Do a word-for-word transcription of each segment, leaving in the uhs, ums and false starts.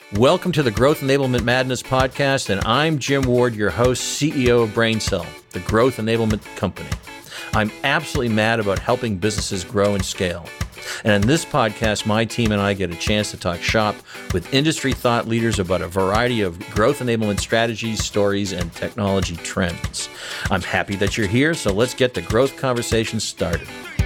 Welcome to the Growth Enablement Madness podcast, and I'm Jim Ward, your host, C E O of BrainCell, the growth enablement company. I'm absolutely mad about helping businesses grow and scale. And in this podcast, my team and I get a chance to talk shop with industry thought leaders about a variety of growth enablement strategies, stories, and technology trends. I'm happy that you're here, so let's get the growth conversation started.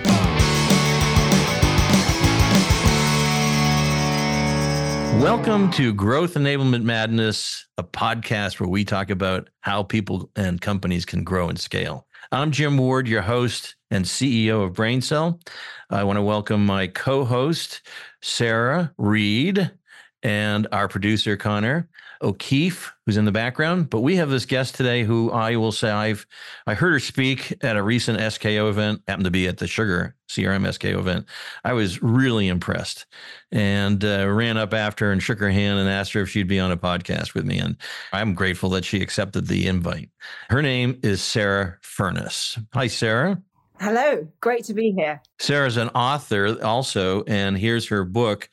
Welcome to Growth Enablement Madness, a podcast where we talk about how people and companies can grow and scale. I'm Jim Ward, your host and C E O of BrainCell. I want to welcome my co-host, Sarah Reed, and our producer, Connor O'Keefe, who's in the background. But we have this guest today who I will say I've I heard her speak at a recent S K O event, happened to be at the Sugar C R M S K O event. I was really impressed and uh, ran up after her and shook her hand and asked her if she'd be on a podcast with me. And I'm grateful that she accepted the invite. Her name is Sarah Furness. Hi, Sarah. Hello. Great to be here. Sarah's an author also, and here's her book,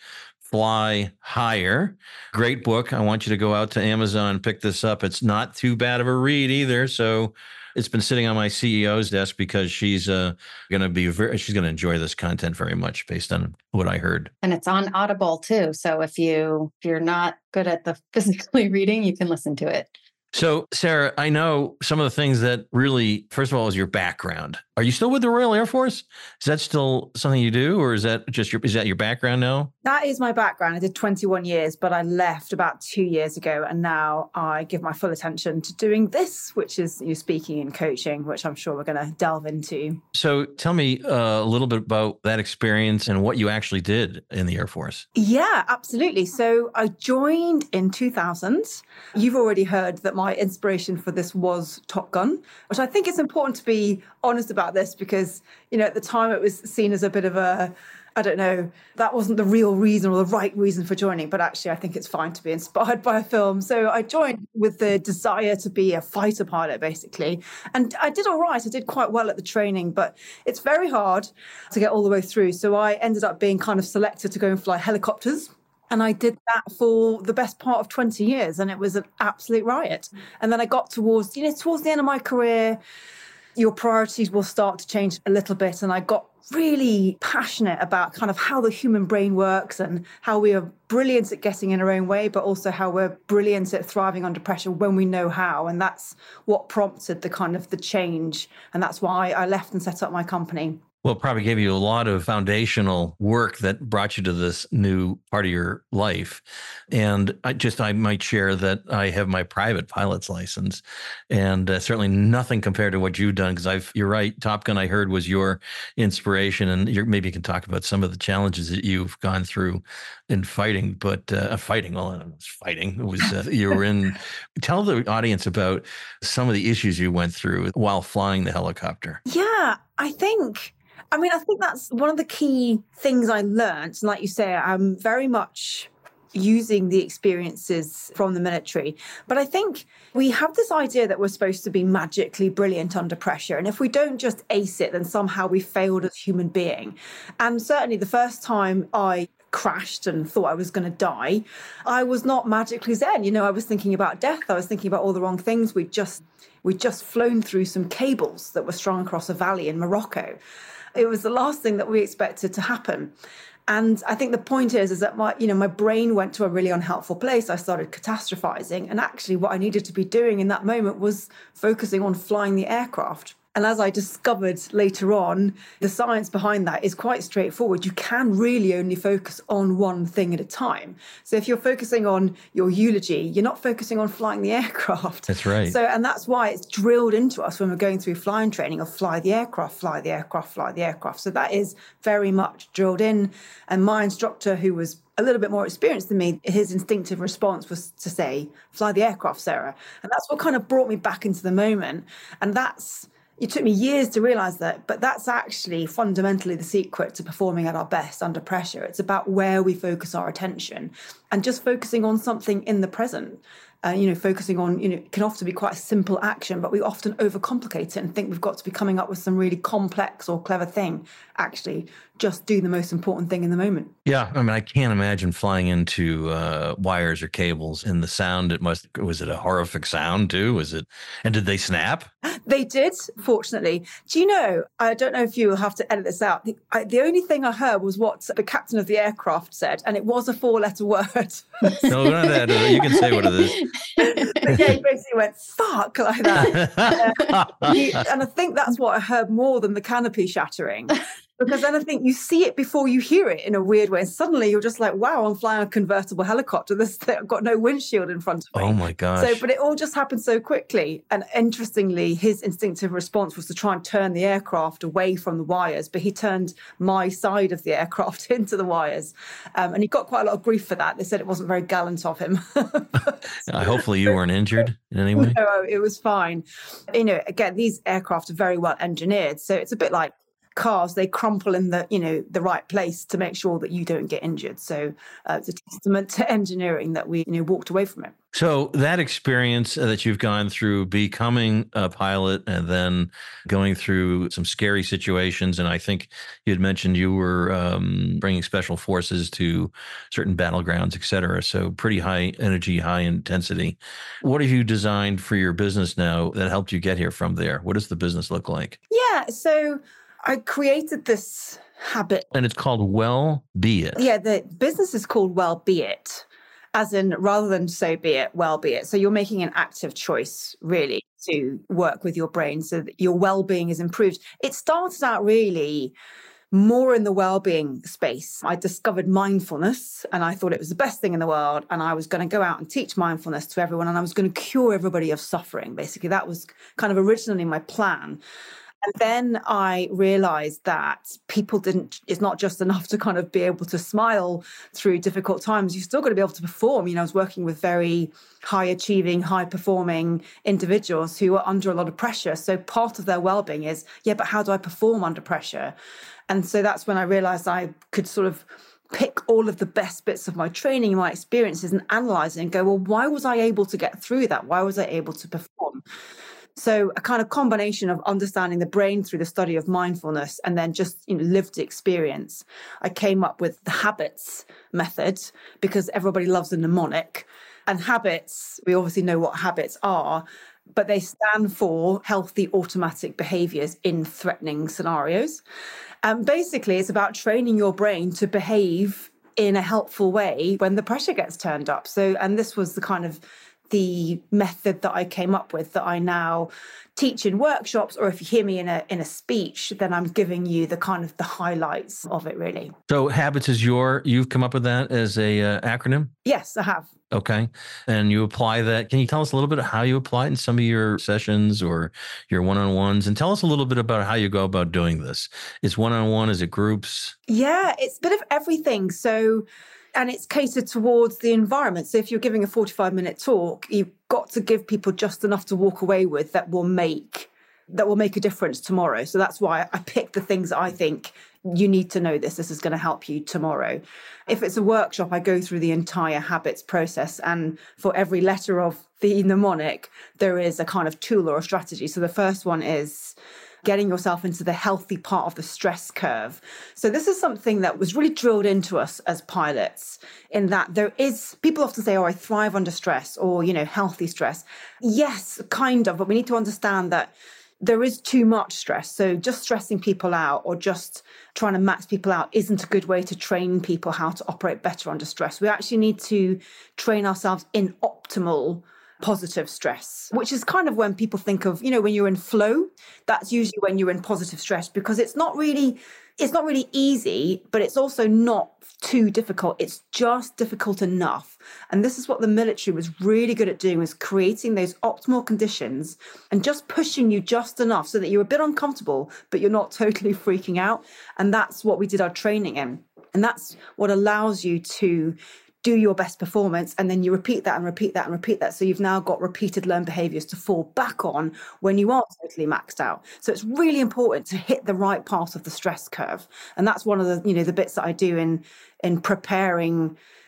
Fly Higher. Great book. I want you to go out to Amazon and pick this up. It's not too bad of a read either. So it's been sitting on my C E O's desk because she's uh, going to be very, she's going to enjoy this content very much based on what I heard. And it's on Audible too. So if you if you're not good at the physically reading, you can listen to it. So, Sarah, I know some of the things that really, first of all, is your background. Are you still with the Royal Air Force? Is that still something you do, or is that just your, is that your background now? That is my background. I did twenty-one years, but I left about two years ago. And now I give my full attention to doing this, which is you know, speaking and coaching, which I'm sure we're going to delve into. So tell me uh, a little bit about that experience and what you actually did in the Air Force. Yeah, absolutely. So I joined in two thousand. You've already heard that my inspiration for this was Top Gun, which I think it's important to be honest about this because, you know, at the time it was seen as a bit of a, I don't know, that wasn't the real reason or the right reason for joining, but actually I think it's fine to be inspired by a film. So I joined with the desire to be a fighter pilot, basically. And I did all right. I did quite well at the training, but it's very hard to get all the way through. So I ended up being kind of selected to go and fly helicopters. And I did that for the best part of twenty years, and it was an absolute riot. And then I got towards, you know, towards the end of my career, your priorities will start to change a little bit. And I got really passionate about kind of how the human brain works and how we are brilliant at getting in our own way, but also how we're brilliant at thriving under pressure when we know how. And that's what prompted the kind of the change. And that's why I left and set up my company. Well, it probably gave you a lot of foundational work that brought you to this new part of your life. And I just, I might share that I have my private pilot's license and uh, certainly nothing compared to what you've done. Because I've, you're right, Top Gun I heard was your inspiration. And you're, maybe you can talk about some of the challenges that you've gone through in fighting, but uh, fighting, well, it was fighting. It was, uh, you were in, tell the audience about some of the issues you went through while flying the helicopter. Yeah, I think... I mean, I think that's one of the key things I learned. And like you say, I'm very much using the experiences from the military. But I think we have this idea that we're supposed to be magically brilliant under pressure. And if we don't just ace it, then somehow we failed as a human being. And certainly the first time I crashed and thought I was going to die, I was not magically zen. You know, I was thinking about death. I was thinking about all the wrong things. We'd just, we'd just flown through some cables that were strung across a valley in Morocco. It was the last thing that we expected to happen. And I think the point is, is that my, you know, my brain went to a really unhelpful place. I started catastrophizing. And actually what I needed to be doing in that moment was focusing on flying the aircraft. And as I discovered later on, the science behind that is quite straightforward. You can really only focus on one thing at a time. So if you're focusing on your eulogy, you're not focusing on flying the aircraft. That's right. So, and that's why it's drilled into us when we're going through flying training of fly the aircraft, fly the aircraft, fly the aircraft. So that is very much drilled in. And my instructor, who was a little bit more experienced than me, his instinctive response was to say, fly the aircraft, Sarah. And that's what kind of brought me back into the moment. And that's, it took me years to realize that, but that's actually fundamentally the secret to performing at our best under pressure. It's about where we focus our attention. and just focusing on something in the present. Uh, you know, focusing on, you know, it can often be quite a simple action, but we often overcomplicate it and think we've got to be coming up with some really complex or clever thing. Actually, just do the most important thing in the moment. Yeah. I mean, I can't imagine flying into uh, wires or cables, and the sound, it must, was it a horrific sound too? Was it, and did they snap? They did, fortunately. Do you know, I don't know if you will have to edit this out. The, I, the only thing I heard was what the captain of the aircraft said, and it was a four letter word. No, not that. Uh, you can say what it is. But yeah, he basically went, fuck, like that. uh, he, and I think that's what I heard more than the canopy shattering. Because then I think you see it before you hear it in a weird way. And suddenly you're just like, wow, I'm flying a convertible helicopter. This thing, I've got no windshield in front of me. Oh my gosh. So, but it all just happened so quickly. And interestingly, his instinctive response was to try and turn the aircraft away from the wires. But he turned my side of the aircraft into the wires. Um, and he got quite a lot of grief for that. They said it wasn't very gallant of him. but, uh, hopefully you weren't injured in any way. No, it was fine. You know, again, these aircraft are very well engineered. So it's a bit like cars, they crumple in the, you know, the right place to make sure that you don't get injured. So uh, it's a testament to engineering that we, you know, walked away from it. So that experience that you've gone through becoming a pilot and then going through some scary situations, and I think you had mentioned you were um, bringing special forces to certain battlegrounds, et cetera. So pretty high energy, high intensity. What have you designed for your business now that helped you get here from there? What does the business look like? Yeah, so I created this habit. And it's called Well Be It. Yeah, the business is called Well Be It, as in rather than so be it, well be it. So you're making an active choice, really, to work with your brain so that your well-being is improved. It started out really more in the well-being space. I discovered mindfulness and I thought it was the best thing in the world. And I was going to go out and teach mindfulness to everyone and I was going to cure everybody of suffering. Basically, that was kind of originally my plan. And then I realized that people didn't, it's not just enough to kind of be able to smile through difficult times. You've still got to be able to perform. You know, I was working with very high achieving, high performing individuals who are under a lot of pressure. So part of their well-being is, yeah, but how do I perform under pressure? And so that's when I realized I could sort of pick all of the best bits of my training, my experiences, and analyze it and go, well, why was I able to get through that? Why was I able to perform? So a kind of combination of understanding the brain through the study of mindfulness and then just, you know, lived experience. I came up with the habits method because everybody loves a mnemonic. And habits, we obviously know what habits are, but they stand for healthy automatic behaviors in threatening scenarios. And basically, it's about training your brain to behave in a helpful way when the pressure gets turned up. So, and this was the kind of the method that I came up with that I now teach in workshops, or if you hear me in a in a speech, then I'm giving you the kind of the highlights of it, really. So habits is your, you've come up with that as a uh, acronym? Yes, I have. Okay. And you apply that. Can you tell us a little bit of how you apply it in some of your sessions or your one-on-ones? And tell us a little bit about how you go about doing this. Is one-on-one, is it groups? Yeah, it's a bit of everything. So, and it's catered towards the environment. So if you're giving a forty-five minute talk, you've got to give people just enough to walk away with that will make that will make a difference tomorrow. So that's why I picked the things that I think you need to know this. This is going to help you tomorrow. If it's a workshop, I go through the entire habits process. And for every letter of the mnemonic, there is a kind of tool or a strategy. So the first one is getting yourself into the healthy part of the stress curve. So this is something that was really drilled into us as pilots, in that there is, people often say, oh, I thrive under stress, or, you know, healthy stress. Yes, kind of, but we need to understand that there is too much stress. So just stressing people out or just trying to max people out isn't a good way to train people how to operate better under stress. We actually need to train ourselves in optimal positive stress, which is kind of when people think of, you know, when you're in flow, that's usually when you're in positive stress, because it's not really, it's not really easy, but it's also not too difficult. It's just difficult enough. And this is what the military was really good at doing, was creating those optimal conditions and just pushing you just enough so that you're a bit uncomfortable, but you're not totally freaking out. And that's what we did our training in. And that's what allows you to do your best performance, and then you repeat that and repeat that and repeat that. So you've now got repeated learned behaviors to fall back on when you are totally maxed out. So it's really important to hit the right part of the stress curve. And that's one of the, you know, the bits that I do in, in preparing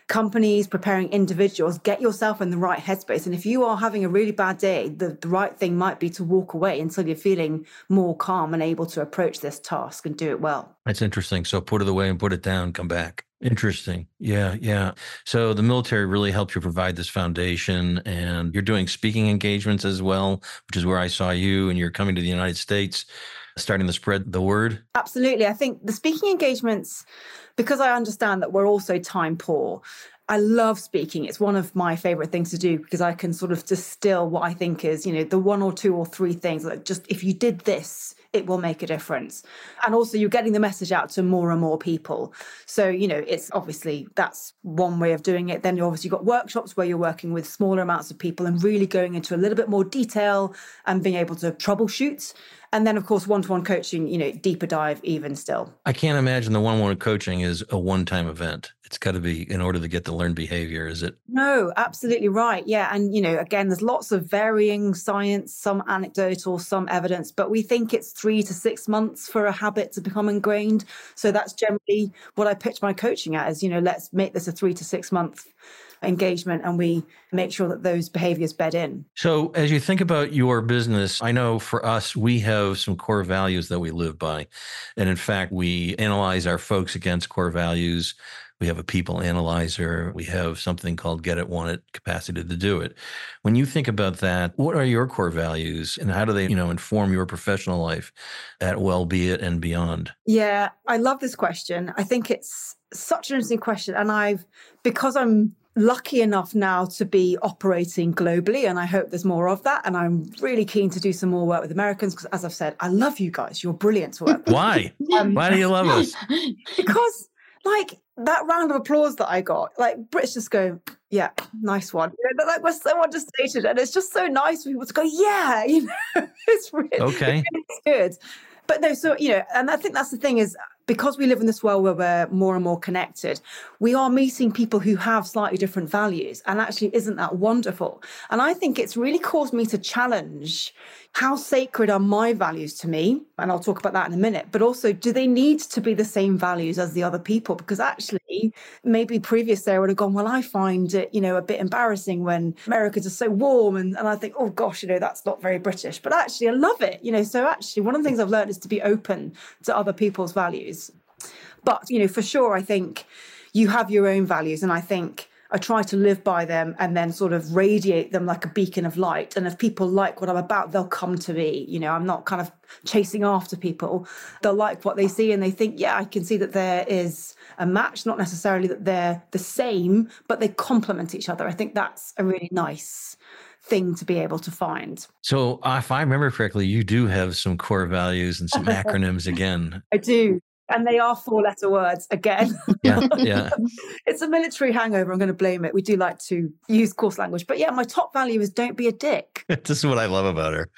companies, preparing individuals, get yourself in the right headspace. And if you are having a really bad day, the, the right thing might be to walk away until you're feeling more calm and able to approach this task and do it well. That's interesting. So put it away and put it down, come back. Interesting. Yeah, yeah. So the military really helped you provide this foundation, and you're doing speaking engagements as well, which is where I saw you, and you're coming to the United States, starting to spread the word. Absolutely. I think the speaking engagements, because I understand that we're also time poor, I love speaking. It's one of my favorite things to do because I can sort of distill what I think is, you know, the one or two or three things that just, if you did this, it will make a difference. And also you're getting the message out to more and more people. So, you know, it's obviously, that's one way of doing it. Then you obviously got workshops where you're working with smaller amounts of people and really going into a little bit more detail and being able to troubleshoot. And then, of course, one-to-one coaching, you know, deeper dive even still. I can't imagine the one-on-one coaching is a one-time event. It's got to be in order to get the learned behavior, is it? No, absolutely right. Yeah. And, you know, again, there's lots of varying science, some anecdotal, some evidence, but we think it's three to six months for a habit to become ingrained. So that's generally what I pitch my coaching at is, you know, let's make this a three to six month engagement and we make sure that those behaviors bed in. So as you think about your business, I know for us, we have some core values that we live by. And in fact, we analyze our folks against core values. We have a people analyzer. We have something called Get It, Want It, capacity to do it. When you think about that, what are your core values and how do they, you know, inform your professional life at Wellbeat and beyond? Yeah, I love this question. I think it's such an interesting question. And I've, because I'm lucky enough now to be operating globally, and I hope there's more of that. And I'm really keen to do some more work with Americans because, as I've said, I love you guys. You're brilliant to work with. Why? Um, Why do you love us? Because, like, that round of applause that I got, like, Brits just go, yeah, nice one. You know, like, we're so understated, and it's just so nice for people to go, yeah, you know, it's really, okay. It's good. But no, so, you know, and I think that's the thing is, because we live in this world where we're more and more connected, we are meeting people who have slightly different values. And actually, isn't that wonderful? And I think it's really caused me to challenge how sacred are my values to me? And I'll talk about that in a minute. But also, do they need to be the same values as the other people? Because actually, maybe previous there would have gone, well, I find it, you know, a bit embarrassing when Americans are so warm. And, and I think, oh, gosh, you know, that's not very British. But actually, I love it. You know, so actually, one of the things I've learned is to be open to other people's values. But, you know, for sure, I think you have your own values. And I think I try to live by them and then sort of radiate them like a beacon of light. And if people like what I'm about, they'll come to me. You know, I'm not kind of chasing after people. They'll like what they see and they think, yeah, I can see that there is a match, not necessarily that they're the same, but they complement each other. I think that's a really nice thing to be able to find. So uh, if I remember correctly, you do have some core values and some acronyms again. I do. And they are four-letter words again. Yeah, yeah. It's a military hangover. I'm going to blame it. We do like to use coarse language. But yeah, my top value is don't be a dick. This is what I love about her.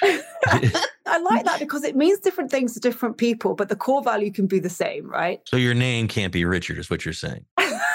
I like that because it means different things to different people, but the core value can be the same, right? So your name can't be Richard is what you're saying.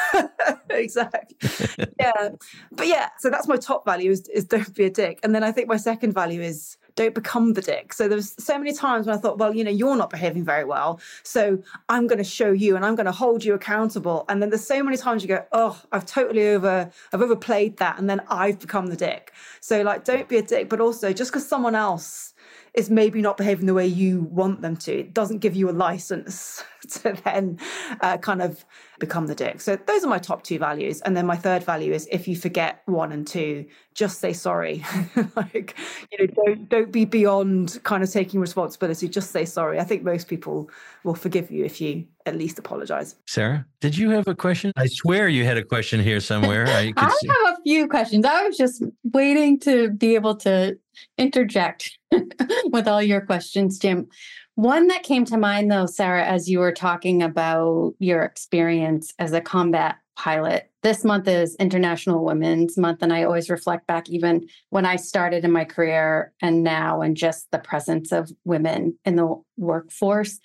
Exactly. Yeah. But yeah, so that's my top value is, is don't be a dick. And then I think my second value is don't become the dick. So there's so many times when I thought, well, you know, you're not behaving very well. So I'm going to show you and I'm going to hold you accountable. And then there's so many times you go, oh, I've totally over, I've overplayed that. And then I've become the dick. So like, don't be a dick, but also just because someone else is maybe not behaving the way you want them to, it doesn't give you a license to then uh, kind of become the dick. So those are my top two values. And then my third value is if you forget one and two, just say sorry. Like, you know, don't, don't be beyond kind of taking responsibility. Just say sorry. I think most people will forgive you if you at least apologize. Sarah, did you have a question? I swear you had a question here somewhere. I, I have a few questions. I was just waiting to be able to interject with all your questions, Jim. One that came to mind, though, Sarah, as you were talking about your experience as a combat pilot. This month is International Women's Month, and I always reflect back even when I started in my career and now, and just the presence of women in the workforce.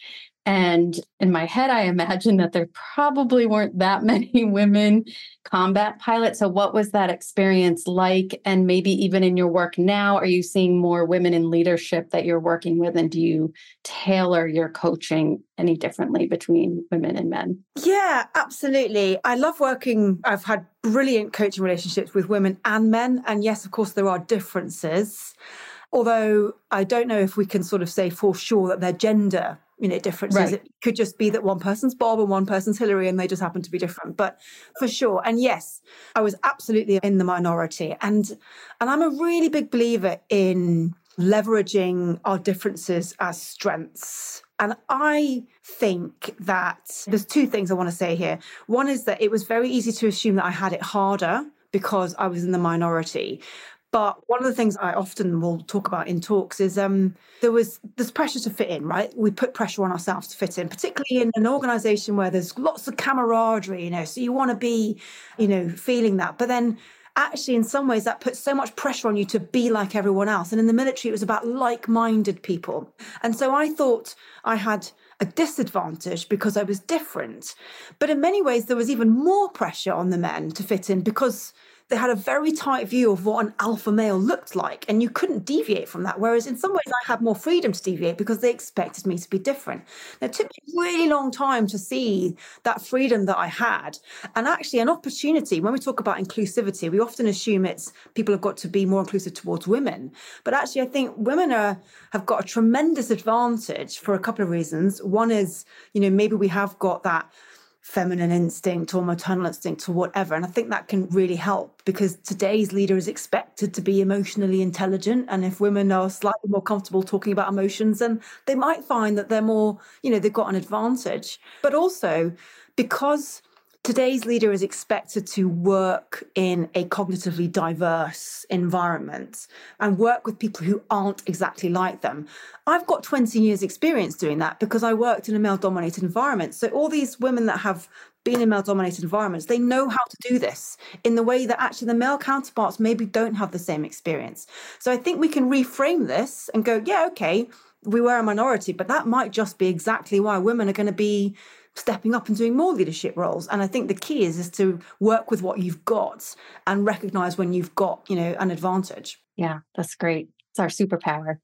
And in my head, I imagine that there probably weren't that many women combat pilots. So what was that experience like? And maybe even in your work now, are you seeing more women in leadership that you're working with? And do you tailor your coaching any differently between women and men? Yeah, absolutely. I love working. I've had brilliant coaching relationships with women and men. And yes, of course, there are differences. Although I don't know if we can sort of say for sure that they're gender, you know, differences. Right. It could just be that one person's Bob and one person's Hillary and they just happen to be different. But for sure. And yes, I was absolutely in the minority. And and I'm a really big believer in leveraging our differences as strengths. And I think that there's two things I want to say here. One is that it was very easy to assume that I had it harder because I was in the minority. But one of the things I often will talk about in talks is um, there was this pressure to fit in, right? We put pressure on ourselves to fit in, particularly in an organization where there's lots of camaraderie, you know, so you want to be, you know, feeling that. But then actually, in some ways, that puts so much pressure on you to be like everyone else. And in the military, it was about like-minded people. And so I thought I had a disadvantage because I was different. But in many ways, there was even more pressure on the men to fit in because they had a very tight view of what an alpha male looked like, and you couldn't deviate from that. Whereas in some ways, I had more freedom to deviate because they expected me to be different. Now, it took me a really long time to see that freedom that I had, and actually an opportunity. When we talk about inclusivity, we often assume it's people have got to be more inclusive towards women, but actually, I think women are have got a tremendous advantage for a couple of reasons. One is, you know, maybe we have got that feminine instinct or maternal instinct or whatever. And I think that can really help because today's leader is expected to be emotionally intelligent. And if women are slightly more comfortable talking about emotions, then they might find that they're more, you know, they've got an advantage. But also because today's leader is expected to work in a cognitively diverse environment and work with people who aren't exactly like them. I've got twenty years experience doing that because I worked in a male-dominated environment. So all these women that have been in male-dominated environments, they know how to do this in the way that actually the male counterparts maybe don't have the same experience. So I think we can reframe this and go, yeah, okay, we were a minority, but that might just be exactly why women are going to be stepping up and doing more leadership roles. And I think the key is, is to work with what you've got and recognize when you've got, you know, an advantage. Yeah, that's great. It's our superpower.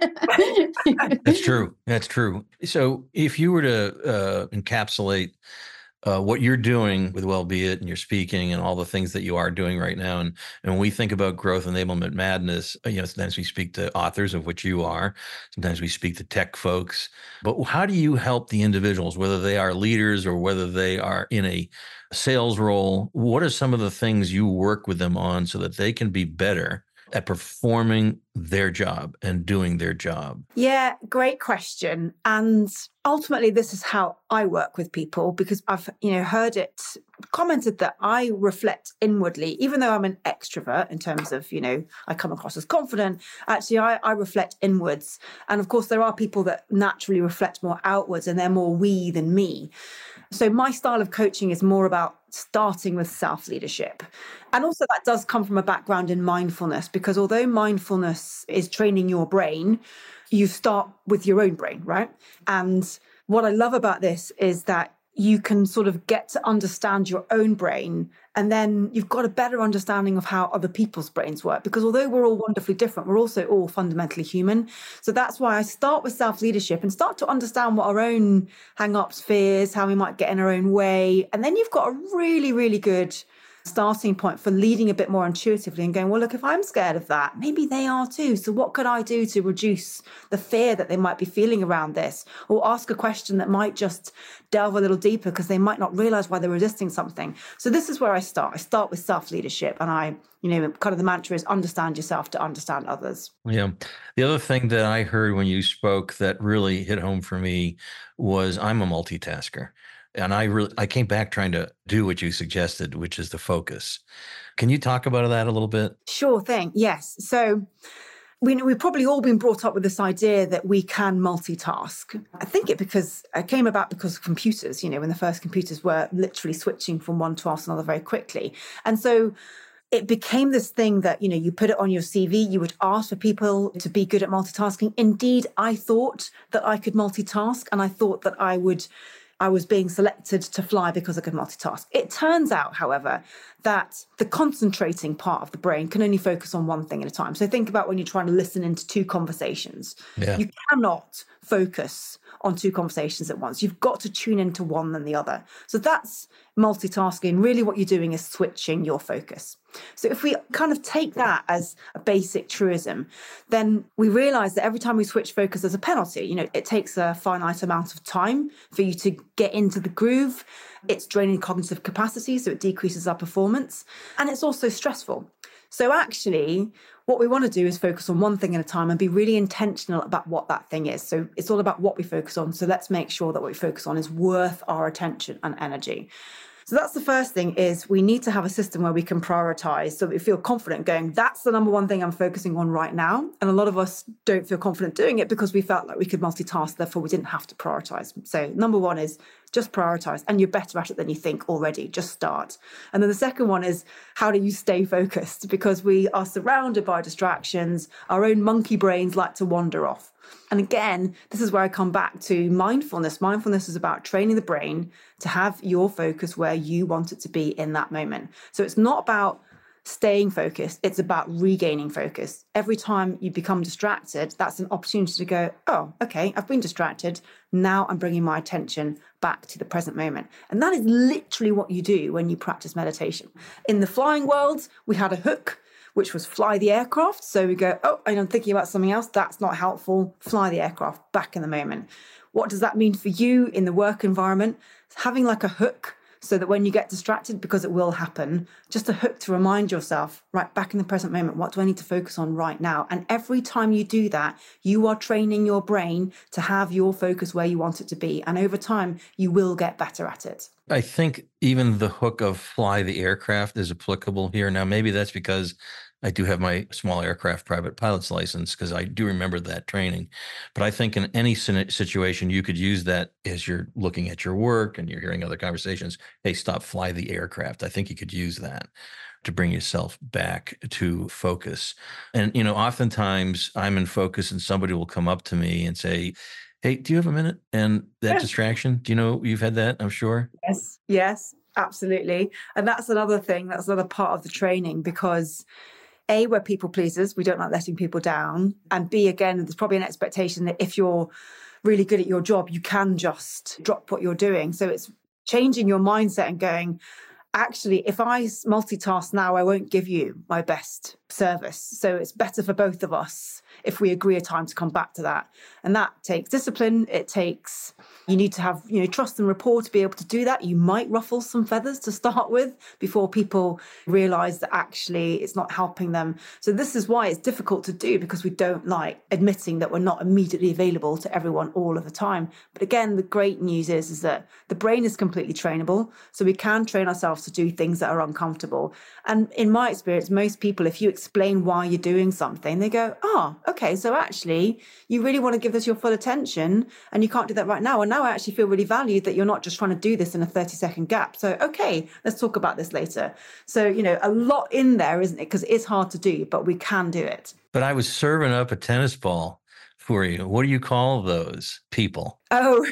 That's true. That's true. So if you were to uh, encapsulate Uh, what you're doing with Wellbeat and your speaking and all the things that you are doing right now. And, and when we think about growth enablement madness, you know, sometimes we speak to authors, of which you are, sometimes we speak to tech folks, but how do you help the individuals, whether they are leaders or whether they are in a sales role? What are some of the things you work with them on so that they can be better at performing their job and doing their job? Yeah, great question. And ultimately, this is how I work with people because I've, you know, heard it commented that I reflect inwardly, even though I'm an extrovert in terms of, you know, I come across as confident. Actually, I, I reflect inwards. And of course, there are people that naturally reflect more outwards and they're more we than me. So my style of coaching is more about starting with self-leadership. And also that does come from a background in mindfulness, because although mindfulness is training your brain, you start with your own brain, right? And what I love about this is that you can sort of get to understand your own brain, and then you've got a better understanding of how other people's brains work. Because although we're all wonderfully different, we're also all fundamentally human. So that's why I start with self-leadership and start to understand what our own hang-ups, fears, how we might get in our own way. And then you've got a really, really good starting point for leading a bit more intuitively and going, well, look, if I'm scared of that, maybe they are too. So what could I do to reduce the fear that they might be feeling around this? Or ask a question that might just delve a little deeper because they might not realize why they're resisting something. So this is where I start. I start with self-leadership, and I, you know, kind of the mantra is understand yourself to understand others. Yeah. The other thing that I heard when you spoke that really hit home for me was I'm a multitasker. And I really, I came back trying to do what you suggested, which is the focus. Can you talk about that a little bit? Sure thing. Yes. So we, we've probably all been brought up with this idea that we can multitask. I think it because it came about because of computers, you know, when the first computers were literally switching from one task to another very quickly. And so it became this thing that, you know, you put it on your C V, you would ask for people to be good at multitasking. Indeed, I thought that I could multitask, and I thought that I would, I was being selected to fly because I could multitask. It turns out, however, that the concentrating part of the brain can only focus on one thing at a time. So think about when you're trying to listen into two conversations. Yeah. You cannot focus on two conversations at once. You've got to tune into one than the other. So that's multitasking. Really what you're doing is switching your focus. So if we kind of take that as a basic truism, then we realize that every time we switch focus, there's a penalty. You know, it takes a finite amount of time for you to get into the groove. It's draining cognitive capacity, so it decreases our performance. And it's also stressful. So actually, what we want to do is focus on one thing at a time and be really intentional about what that thing is. So it's all about what we focus on. So let's make sure that what we focus on is worth our attention and energy. So that's the first thing, is we need to have a system where we can prioritize so that we feel confident going, that's the number one thing I'm focusing on right now. And a lot of us don't feel confident doing it because we felt like we could multitask, therefore we didn't have to prioritize. So number one is just prioritize, and you're better at it than you think already. Just start. And then the second one is, how do you stay focused? Because we are surrounded by distractions. Our own monkey brains like to wander off. And again, this is where I come back to mindfulness. Mindfulness is about training the brain to have your focus where you want it to be in that moment. So it's not about staying focused. It's about regaining focus. Every time you become distracted, that's an opportunity to go, oh, okay, I've been distracted. Now I'm bringing my attention back to the present moment. And that is literally what you do when you practice meditation. In the flying world, we had a hook, which was fly the aircraft. So we go, oh, and I'm thinking about something else. That's not helpful. Fly the aircraft back in the moment. What does that mean for you in the work environment? Having like a hook so that when you get distracted, because it will happen, just a hook to remind yourself, right, back in the present moment, what do I need to focus on right now? And every time you do that, you are training your brain to have your focus where you want it to be. And over time, you will get better at it. I think even the hook of fly the aircraft is applicable here. Now, maybe that's because I do have my small aircraft private pilot's license, because I do remember that training. But I think in any situation, you could use that as you're looking at your work and you're hearing other conversations. Hey, stop, fly the aircraft. I think you could use that to bring yourself back to focus. And, you know, oftentimes I'm in focus and somebody will come up to me and say, hey, do you have a minute? And that Yes. distraction, do you know, you've had that, I'm sure? Yes, yes, absolutely. And that's another thing, that's another part of the training, because A, we're people pleasers, we don't like letting people down. And B, again, there's probably an expectation that if you're really good at your job, you can just drop what you're doing. So it's changing your mindset and going, actually, if I multitask now, I won't give you my best service. So it's better for both of us if we agree a time to come back to that. And that takes discipline. It takes, you need to have, you know, trust and rapport to be able to do that. You might ruffle some feathers to start with before people realize that actually it's not helping them. So this is why it's difficult to do, because we don't like admitting that we're not immediately available to everyone all of the time. But again, the great news is, is that the brain is completely trainable. So we can train ourselves to do things that are uncomfortable. And in my experience, most people, if you explain why you're doing something, they go, oh, okay, so actually you really want to give this your full attention and you can't do that right now. And now I actually feel really valued that you're not just trying to do this in a thirty second gap. So, okay, let's talk about this later. So, you know, a lot in there, isn't it? Because it is hard to do, but we can do it. But I was serving up a tennis ball for you. What do you call those people? Oh,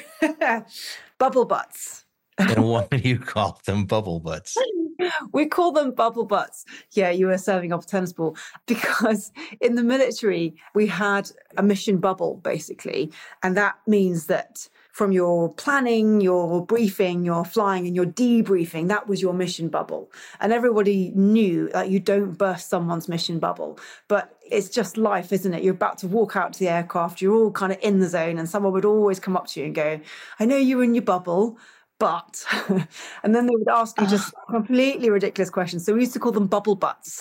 bubble butts. And why do you call them bubble butts? We call them bubble butts. Yeah, you were serving up a tennis ball, because in the military, we had a mission bubble, basically. And that means that from your planning, your briefing, your flying, and your debriefing, that was your mission bubble. And everybody knew that you don't burst someone's mission bubble. But it's just life, isn't it? You're about to walk out to the aircraft, you're all kind of in the zone, and someone would always come up to you and go, I know you're in your bubble, but, and then they would ask you just completely ridiculous questions. So we used to call them bubble butts.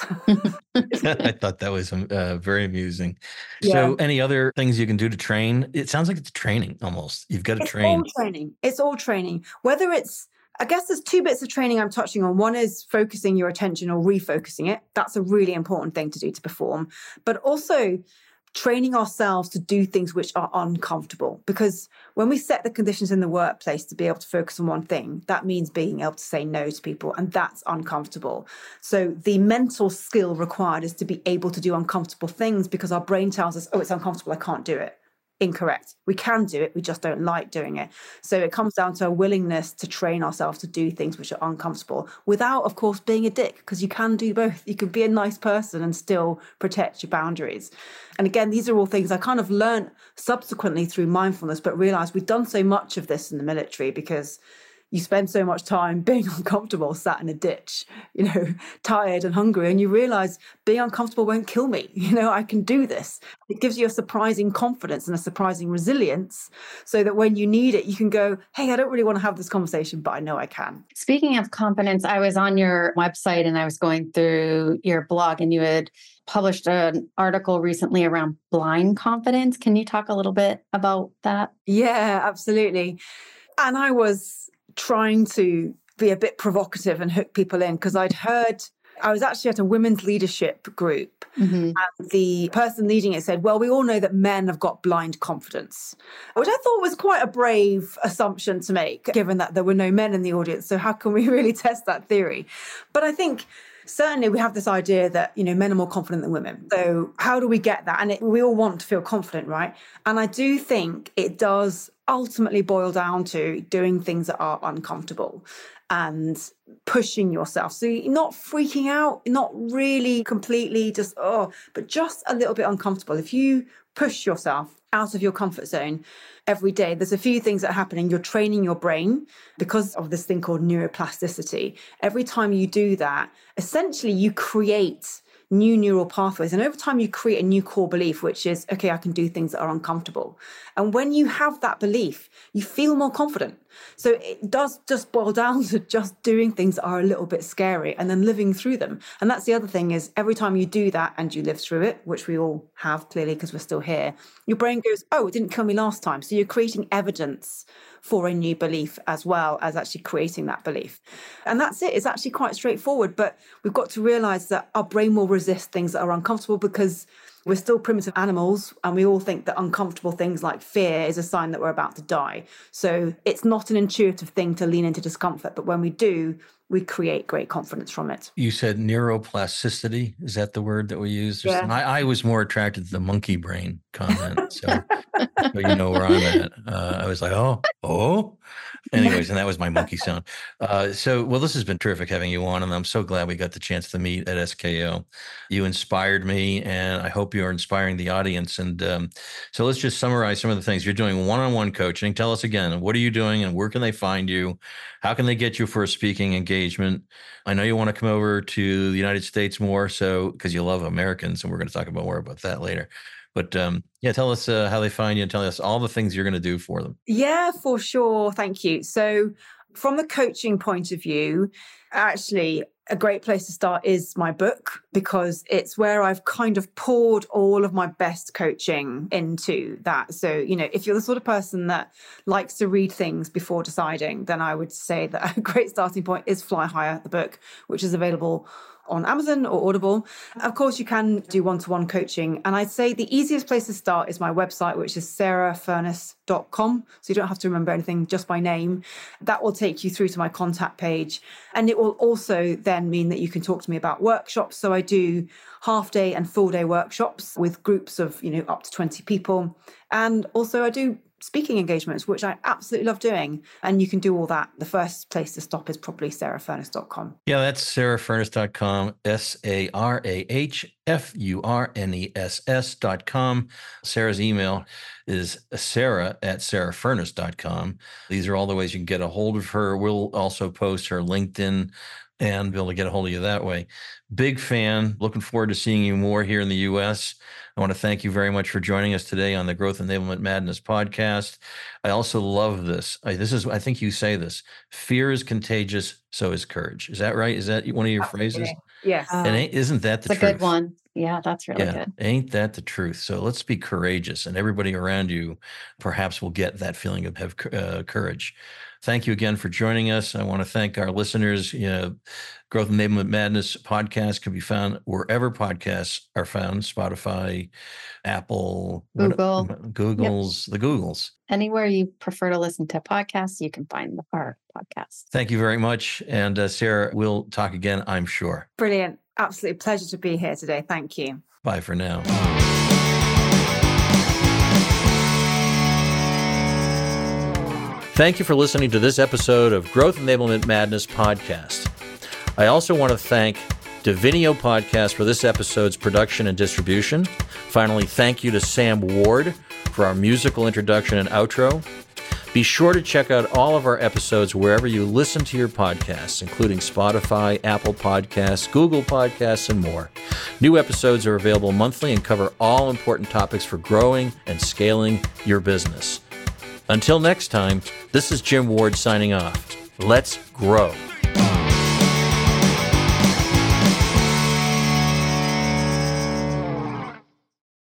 I thought that was uh, very amusing. Yeah. So any other things you can do to train? It sounds like it's training almost. You've got to It's train. all training. It's all training. Whether it's, I guess there's two bits of training I'm touching on. One is focusing your attention or refocusing it. That's a really important thing to do to perform. But also training ourselves to do things which are uncomfortable. Because when we set the conditions in the workplace to be able to focus on one thing, that means being able to say no to people, and that's uncomfortable. So the mental skill required is to be able to do uncomfortable things, because our brain tells us, oh, it's uncomfortable, I can't do it. Incorrect. We can do it, we just don't like doing it. So it comes down to a willingness to train ourselves to do things which are uncomfortable without, of course, being a dick, because you can do both. You can be a nice person and still protect your boundaries. And again, these are all things I kind of learned subsequently through mindfulness, but realized we've done so much of this in the military because you spend so much time being uncomfortable, sat in a ditch, you know, tired and hungry, and you realize being uncomfortable won't kill me. You know, I can do this. It gives you a surprising confidence and a surprising resilience, so that when you need it, you can go, hey, I don't really want to have this conversation, but I know I can. Speaking of confidence, I was on your website and I was going through your blog, and you had published an article recently around blind confidence. Can you talk a little bit about that? Yeah, absolutely. And I was trying to be a bit provocative and hook people in, because I'd heard, I was actually at a women's leadership group, mm-hmm. and the person leading it said, well, we all know that men have got blind confidence, which I thought was quite a brave assumption to make, given that there were no men in the audience. So how can we really test that theory? But I think certainly we have this idea that, you know, men are more confident than women. So how do we get that? And it, we all want to feel confident, right? And I do think it does ultimately boil down to doing things that are uncomfortable and pushing yourself. So you're not freaking out, not really completely just, oh, but just a little bit uncomfortable. If you push yourself out of your comfort zone every day, there's a few things that are happening. You're training your brain because of this thing called neuroplasticity. Every time you do that, essentially you create new neural pathways. And over time, you create a new core belief, which is, okay, I can do things that are uncomfortable. And when you have that belief, you feel more confident. So it does just boil down to just doing things that are a little bit scary and then living through them. And that's the other thing, is every time you do that and you live through it, which we all have clearly because we're still here, your brain goes, oh, it didn't kill me last time. So you're creating evidence for a new belief as well as actually creating that belief. And that's it. It's actually quite straightforward, but we've got to realize that our brain will resist things that are uncomfortable because we're still primitive animals, and we all think that uncomfortable things like fear is a sign that we're about to die. So it's not an intuitive thing to lean into discomfort, but when we do, we create great confidence from it. You said neuroplasticity. Is that the word that we use? Yeah. I, I was more attracted to the monkey brain comment. So, so you know where I'm at. Uh, I was like, oh, oh. Anyways, and that was my monkey sound. Uh, so, well, this has been terrific having you on, and I'm so glad we got the chance to meet at S K O. You inspired me, and I hope you're inspiring the audience. And um, so let's just summarize some of the things. You're doing one-on-one coaching. Tell us again, what are you doing, and where can they find you? How can they get you for a speaking engagement? I know you want to come over to the United States more, so because you love Americans, and we're going to talk about more about that later. But um, yeah, tell us uh, how they find you, and tell us all the things you're going to do for them. Yeah, for sure. Thank you. So from the coaching point of view, actually, a great place to start is my book, because it's where I've kind of poured all of my best coaching into that. So, you know, if you're the sort of person that likes to read things before deciding, then I would say that a great starting point is Fly Higher, the book, which is available on Amazon or Audible. Of course, you can do one-to-one coaching. And I'd say the easiest place to start is my website, which is sarah furness dot com. So you don't have to remember anything, just by name. That will take you through to my contact page. And it will also then mean that you can talk to me about workshops. So I do half day and full day workshops with groups of, you know, up to twenty people. And also I do speaking engagements, which I absolutely love doing. And you can do all that. The first place to stop is probably sarah furness dot com. Yeah, that's sarah furness dot com, S A R A H F U R N E S S dot com. Sarah's email is sarah at sarah furness dot com. These are all the ways you can get a hold of her. We'll also post her LinkedIn and be able to get a hold of you that way. Big fan. Looking forward to seeing you more here in the U S. I want to thank you very much for joining us today on the Growth Enablement Madness podcast. I also love this. I, this is, I think you say this, fear is contagious, so is courage. Is that right? Is that one of your Absolutely. phrases? Yes. And isn't that the It's a truth? good one. Yeah, that's really Yeah, good. ain't that the truth? So let's be courageous, and everybody around you perhaps will get that feeling of have uh, courage. Thank you again for joining us. I want to thank our listeners. You know, Growth Enablement Madness podcast can be found wherever podcasts are found: Spotify, Apple, what- Google. Google's, the Googles. Anywhere you prefer to listen to podcasts, you can find our podcast. Thank you very much. And uh, Sarah, we'll talk again, I'm sure. Brilliant. Absolute pleasure to be here today. Thank you. Bye for now. Thank you for listening to this episode of Growth Enablement Madness podcast. I also want to thank Divinio Podcast for this episode's production and distribution. Finally, thank you to Sam Ward for our musical introduction and outro. Be sure to check out all of our episodes wherever you listen to your podcasts, including Spotify, Apple Podcasts, Google Podcasts, and more. New episodes are available monthly and cover all important topics for growing and scaling your business. Until next time, this is Jim Ward signing off. Let's grow.